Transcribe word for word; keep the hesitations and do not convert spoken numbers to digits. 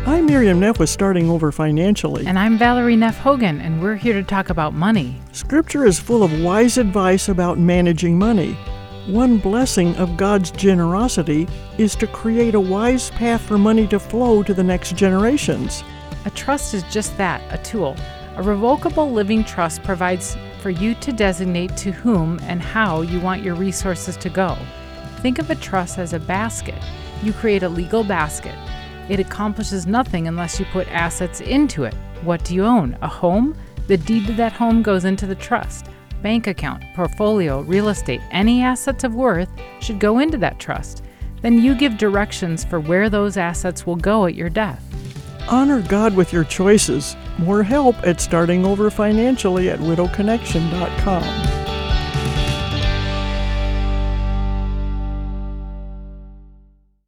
I'm Miriam Neff with Starting Over Financially. And I'm Valerie Neff Hogan, and we're here to talk about money. Scripture is full of wise advice about managing money. One blessing of God's generosity is to create a wise path for money to flow to the next generations. A trust is just that, a tool. A revocable living trust provides for you to designate to whom and how you want your resources to go. Think of a trust as a basket. You create a legal basket. It accomplishes nothing unless you put assets into it. What do you own? A home? The deed to that home goes into the trust. Bank account, portfolio, real estate, any assets of worth should go into that trust. Then you give directions for where those assets will go at your death. Honor God with your choices. More help at Starting Over Financially at widow connection dot com.